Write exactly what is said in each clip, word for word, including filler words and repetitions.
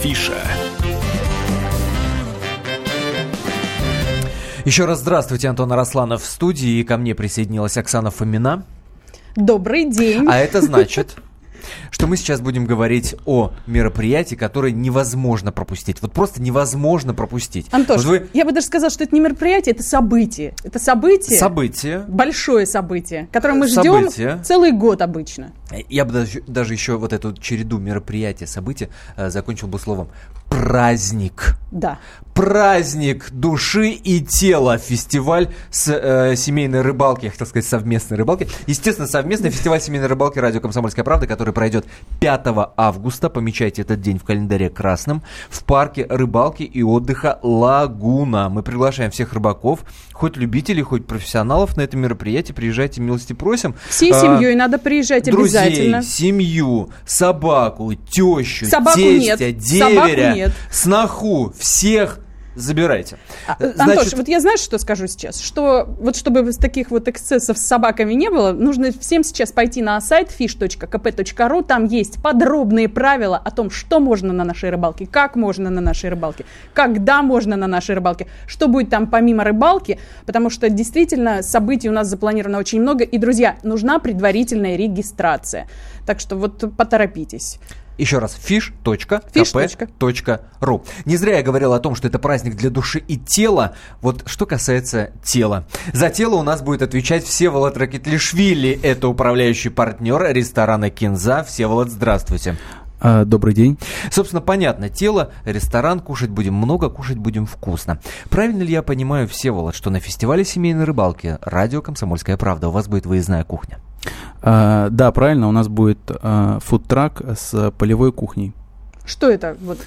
Афиша. Еще раз здравствуйте, Антон Арасланов в студии, и ко мне присоединилась Оксана Фомина. Добрый день. А это значит, что мы сейчас будем говорить о мероприятии, которое невозможно пропустить. Вот просто невозможно пропустить. Антош, вот вы... я бы даже сказала, что это не мероприятие, это событие. Это событие. Событие. Большое событие, которое мы Событие. ждем целый год обычно. Я бы даже, даже еще вот эту череду мероприятий, событий э, закончил бы словом праздник. Да. Праздник души и тела. Фестиваль с э, семейной рыбалки, я хотел сказать совместной рыбалки. Естественно, совместный фестиваль семейной рыбалки «Радио Комсомольская правда», который пройдет пятого августа. Помечайте этот день в календаре красным. В парке рыбалки и отдыха «Лагуна». Мы приглашаем всех рыбаков, хоть любителей, хоть профессионалов на это мероприятие. Приезжайте, милости просим. Всей а, семьей надо приезжать друзей, обязательно. Семью, собаку, тещу, Собаку тестя, нет. деверя, Собаку нет. сноху, всех забирайте. А, Значит... Антош, вот я знаешь, что скажу сейчас? Что вот чтобы таких вот эксцессов с собаками не было, нужно всем сейчас пойти на сайт фиш точка ка пэ точка ру. Там есть подробные правила о том, что можно на нашей рыбалке, как можно на нашей рыбалке, когда можно на нашей рыбалке, что будет там помимо рыбалки, потому что действительно событий у нас запланировано очень много. И, друзья, нужна предварительная регистрация. Так что вот поторопитесь. Еще раз, фиш точка ка пэ точка ру. Не зря я говорил о том, что это праздник для души и тела. Вот что касается тела. За тело у нас будет отвечать Всеволод Ракитлишвили. Это управляющий партнер ресторана «Кинза». Всеволод, здравствуйте. Добрый день. Собственно, понятно, тело, ресторан, кушать будем много, кушать будем вкусно. Правильно ли я понимаю, Всеволод, что на фестивале семейной рыбалки «Радио Комсомольская правда» у вас будет выездная кухня? А, да, правильно, у нас будет а, фудтрак с полевой кухней. Что это? Вот,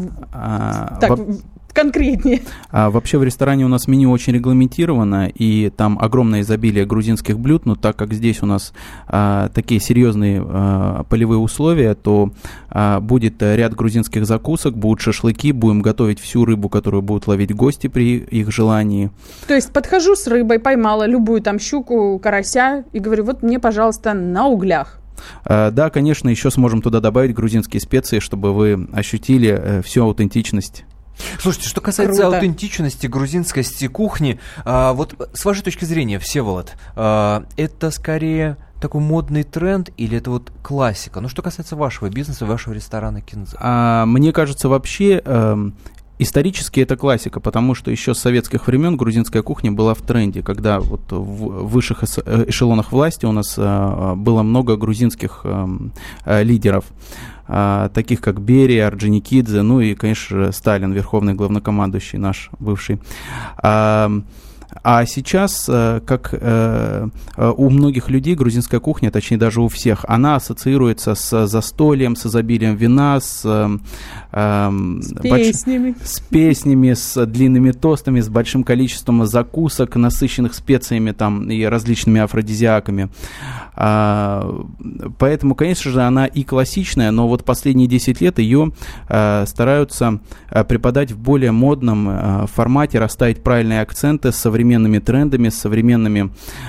а, так, во... конкретнее. А, вообще в ресторане у нас меню очень регламентировано, и там огромное изобилие грузинских блюд, но так как здесь у нас а, такие серьезные а, полевые условия, то а, будет ряд грузинских закусок, будут шашлыки, будем готовить всю рыбу, которую будут ловить гости при их желании. То есть подхожу с рыбой, поймала любую там щуку, карася и говорю, вот мне, пожалуйста, на углях. А, да, конечно, еще сможем туда добавить грузинские специи, чтобы вы ощутили э, всю аутентичность. Слушайте, что касается Круто. аутентичности, грузинскости кухни, а, вот с вашей точки зрения, Всеволод, а, это скорее такой модный тренд или это вот классика? Ну, что касается вашего бизнеса, вашего ресторана «Кинза». А, мне кажется, вообще... Э, Исторически это классика, потому что еще с советских времен грузинская кухня была в тренде, когда вот в высших эшелонах власти у нас а, было много грузинских а, а, лидеров, а, таких как Берия, Орджоникидзе, ну и, конечно, Сталин, верховный главнокомандующий наш бывший. А, А сейчас, как у многих людей, грузинская кухня, точнее даже у всех, она ассоциируется с застольем, с изобилием вина, с, с песнями. Больш... с песнями, с длинными тостами, с большим количеством закусок, насыщенных специями там, и различными афродизиаками. Поэтому, конечно же, она и классичная, но вот последние десять лет ее стараются преподать в более модном формате, расставить правильные акценты с современными трендами, с современными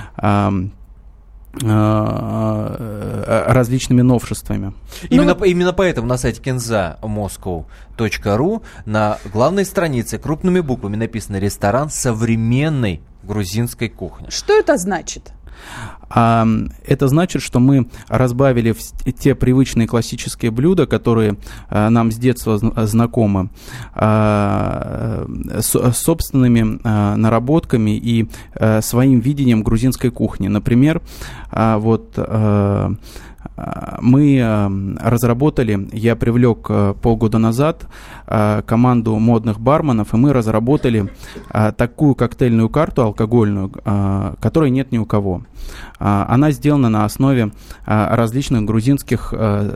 различными новшествами. Именно, ну, именно поэтому на сайте кинза москоу точка ру на главной странице крупными буквами написано «Ресторан современной грузинской кухни». Что это значит? А, это значит, что мы разбавили в те привычные классические блюда, которые а, нам с детства знакомы, а, с, собственными а, наработками и а, своим видением грузинской кухни. Например, а, вот... А, мы разработали, я привлек полгода назад команду модных барменов, и мы разработали такую коктейльную карту алкогольную, которой нет ни у кого. Она сделана на основе различных грузинских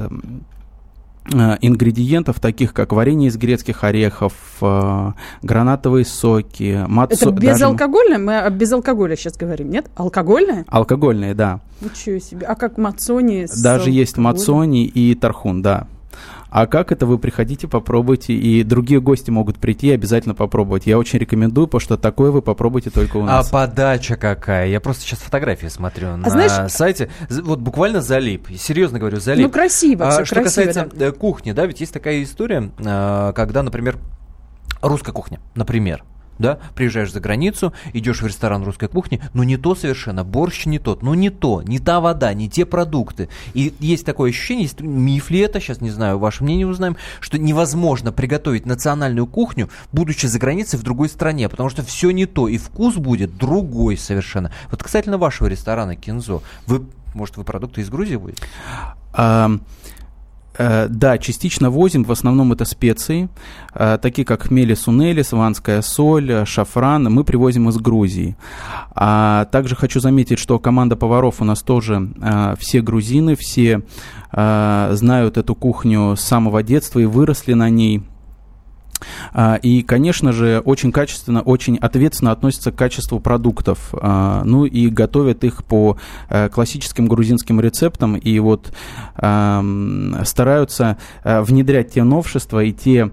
ингредиентов, таких как варенье из грецких орехов, гранатовые соки. Мацо... Это безалкогольное? Даже... Мы о безалкоголе сейчас говорим, нет? Алкогольное? Алкогольное, да. Ничего себе. А как мацони? Даже алкоголем? Есть мацони и тархун, да. А как это? Вы приходите, попробуйте, и другие гости могут прийти и обязательно попробовать. Я очень рекомендую, потому что такое вы попробуйте только у нас. А подача какая? Я просто сейчас фотографии смотрю а на знаешь... сайте. Вот буквально залип. Серьезно говорю, залип. Ну, красиво, все а, что красиво. касается Да. кухни, да, ведь есть такая история, когда, например, русская кухня, например, да, приезжаешь за границу, идешь в ресторан русской кухни, но не то совершенно, борщ не тот, ну не то, не та вода, не те продукты. И есть такое ощущение, есть миф ли это, сейчас не знаю, ваше мнение узнаем, что невозможно приготовить национальную кухню, будучи за границей в другой стране, потому что все не то, и вкус будет другой совершенно. Вот касательно вашего ресторана Кинзо, вы, может, вы продукты из Грузии будете? Um... Да, частично возим, в основном это специи, такие как хмели сунели, сванская соль, шафран, мы привозим из Грузии. А также хочу заметить, что команда поваров у нас тоже все грузины, все знают эту кухню с самого детства и выросли на ней. И, конечно же, очень качественно, очень ответственно относятся к качеству продуктов. Ну и готовят их по классическим грузинским рецептам. И вот стараются внедрять те новшества и те,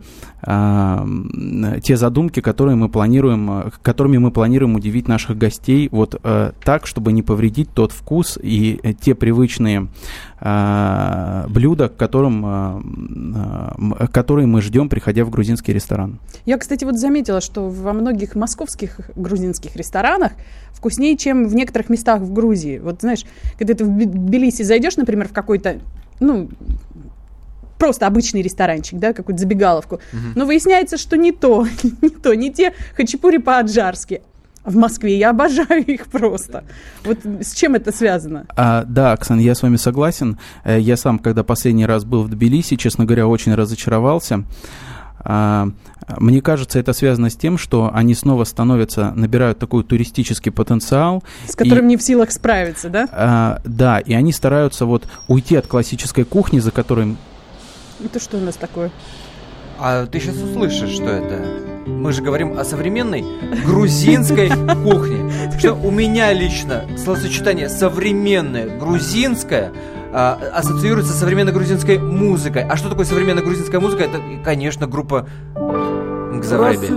те задумки, которые мы планируем, которыми мы планируем удивить наших гостей. Вот так, чтобы не повредить тот вкус и те привычные блюда, к которым, которые мы ждем, приходя в грузинский ресторан. Я, кстати, вот заметила, что во многих московских грузинских ресторанах вкуснее, чем в некоторых местах в Грузии. Вот знаешь, когда ты в Тбилиси зайдешь, например, в какой-то, ну, просто обычный ресторанчик, да, какую-то забегаловку, угу. но выясняется, что не то, не то, не те хачапури по-аджарски. В Москве я обожаю их просто. Вот с чем это связано? А, да, Оксана, я с вами согласен. Я сам, когда последний раз был в Тбилиси, честно говоря, очень разочаровался. А, мне кажется, это связано с тем, что они снова становятся, набирают такой туристический потенциал. С которым и, не в силах справиться, да? А, да, и они стараются вот уйти от классической кухни, за которой... Это что у нас такое? А ты сейчас услышишь, что это? Мы же говорим о современной грузинской кухне. Что у меня лично словосочетание «современная грузинская» а, ассоциируется с современной грузинской музыкой. А что такое современная грузинская музыка? Это, конечно, группа Нгзавайби.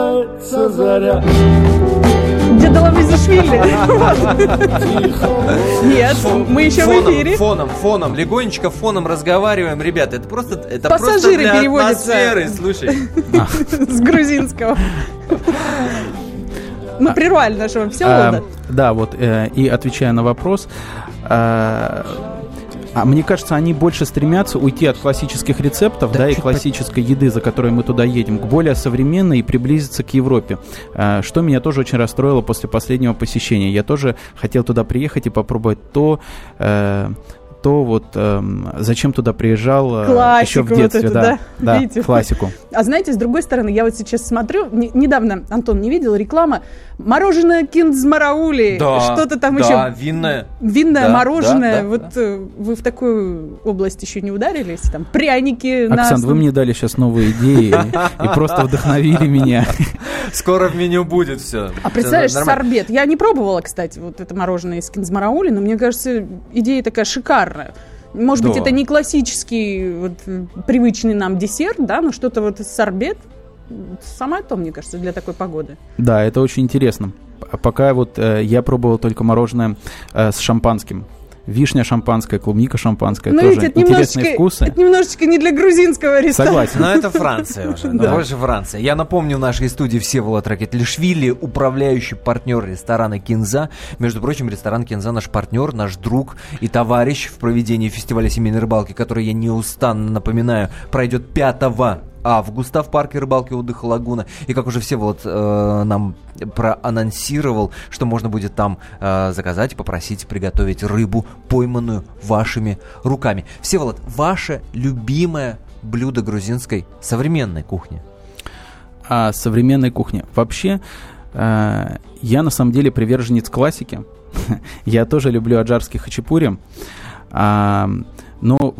Деда Лавизишвили. Нет, мы еще в эфире. Фоном, фоном, легонечко фоном разговариваем. Ребята, это просто, это пассажиры просто для переводятся атмосферы, слушай. С грузинского. Мы прервали нашего психолога. Да, вот, и отвечая на вопрос... А мне кажется, они больше стремятся уйти от классических рецептов, да, да и классической по... еды, за которой мы туда едем, к более современной и приблизиться к Европе. Что меня тоже очень расстроило после последнего посещения. Я тоже хотел туда приехать и попробовать то... то вот эм, зачем туда приезжал э, еще в детстве, вот эту, да, да, да, классику. А знаете, с другой стороны, я вот сейчас смотрю, не, недавно, Антон, не видел реклама, мороженое Киндзмараули, да, что-то там да, еще. Да, винное. Винное да, мороженое, да, да, вот да. Вы в такую область еще не ударились? Там пряники. Оксан, на... вы мне дали сейчас новые идеи и просто вдохновили меня. Скоро в меню будет все. А представляешь, сорбет. Я не пробовала, кстати, вот это мороженое из Киндзмараули, но мне кажется, идея такая шикарная. Может да. быть, это не классический, вот, привычный нам десерт, да, но что-то вот сорбет, самое то, мне кажется, для такой погоды. Да, это очень интересно. Пока вот э, я пробовал только мороженое э, с шампанским. Вишня шампанская, клубника шампанская, но тоже интересные вкусы. Это немножечко не для грузинского ресторана. Согласен. Но это Франция уже, но больше Франция. Я напомню, в нашей студии Всеволод Ракетлишвили, управляющий партнер ресторана «Кинза». Между прочим, ресторан «Кинза» наш партнер, наш друг и товарищ в проведении фестиваля семейной рыбалки, который, я неустанно напоминаю, пройдет пятого августа в парке рыбалки и отдыха «Лагуна». И как уже Всеволод э, нам проанонсировал, что можно будет там э, заказать и попросить приготовить рыбу, пойманную вашими руками. Всеволод, ваше любимое блюдо грузинской современной кухни? А, современной кухни. Вообще, э, я на самом деле приверженец классики. Я тоже люблю аджарский хачапури. А, но вот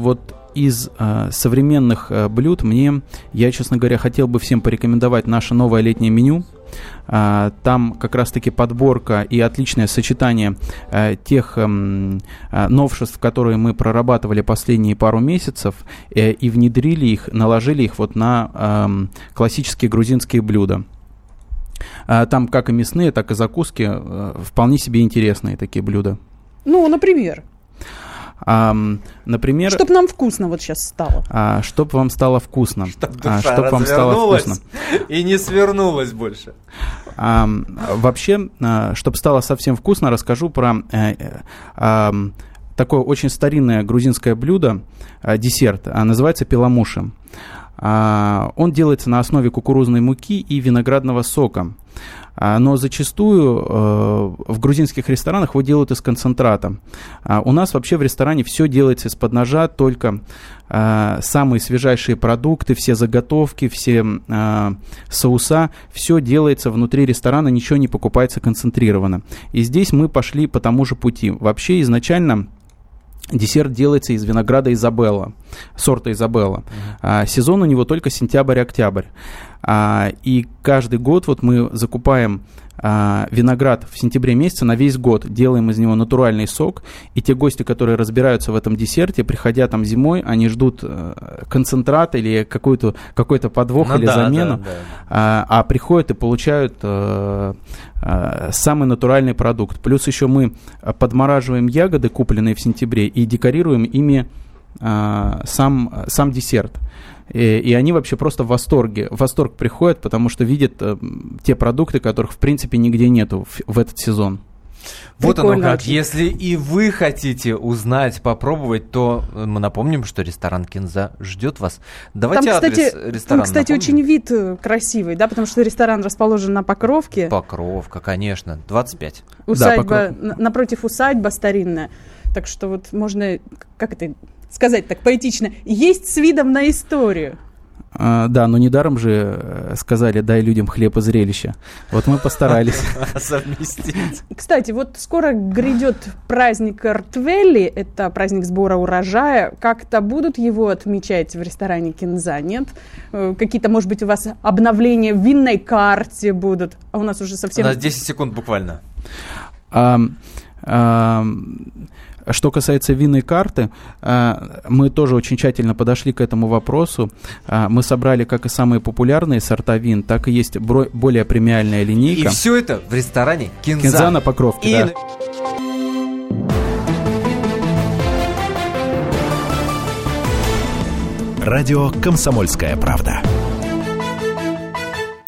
из э, современных э, блюд мне, я, честно говоря, хотел бы всем порекомендовать наше новое летнее меню. Uh, там как раз-таки подборка и отличное сочетание uh, тех um, uh, новшеств, которые мы прорабатывали последние пару месяцев, uh, и внедрили их, наложили их вот на uh, классические грузинские блюда. Uh, там как и мясные, так и закуски, uh, вполне себе интересные такие блюда. Ну, например? Um, например... Чтоб нам вкусно вот сейчас стало. Uh, чтоб вам стало вкусно. Чтоб душа uh, чтоб вам стало вкусно. И не свернулась больше. Uh, вообще, uh, чтобы стало совсем вкусно, расскажу про uh, uh, такое очень старинное грузинское блюдо, uh, десерт, uh, называется пеламуши. Uh, он делается на основе кукурузной муки и виноградного сока. Uh, но зачастую uh, в грузинских ресторанах его делают из концентрата. Uh, у нас вообще в ресторане все делается из-под ножа, только uh, самые свежайшие продукты, все заготовки, все uh, соуса, все делается внутри ресторана, ничего не покупается концентрированно. И здесь мы пошли по тому же пути. Вообще изначально десерт делается из винограда Изабелла, сорта Изабелла. Uh-huh. А, сезон у него только сентябрь-октябрь. А, и каждый год вот мы закупаем а, виноград в сентябре месяце на весь год, делаем из него натуральный сок. И те гости, которые разбираются в этом десерте, приходя там зимой, они ждут а, концентрат или какой-то, какой-то подвох ну, или да, замену, да, да. А, а приходят и получают а, а, самый натуральный продукт. Плюс еще мы подмораживаем ягоды, купленные в сентябре, и декорируем ими а, сам, сам десерт. И, и они вообще просто в восторге, в восторг приходят, потому что видят э, те продукты, которых в принципе нигде нету в, в этот сезон. Вот оно как. Если и вы хотите узнать, попробовать, то мы напомним, что ресторан «Кинза» ждет вас. Давайте там, адрес кстати, ресторана там, кстати, напомним. Очень вид красивый, да, потому что ресторан расположен на Покровке. Покровка, конечно, двадцать пять. Усадьба, да, Покров... напротив усадьба старинная. Так что вот можно, как это сказать так поэтично, есть с видом на историю. А, да, но недаром же сказали: дай людям хлеб и зрелище. Вот мы постарались совместить. Кстати, вот скоро грядет праздник Ртвели, это праздник сбора урожая. Как-то будут его отмечать в ресторане «Кинза», нет? Какие-то, может быть, у вас обновления в винной карте будут? А у нас уже совсем... У нас десять секунд буквально. А, а, Что касается винной карты, мы тоже очень тщательно подошли к этому вопросу. Мы собрали как и самые популярные сорта вин, так и есть более премиальная линейка. И все это в ресторане «Кинза». «Кинза» на Покровке, и... да. Радио «Комсомольская правда».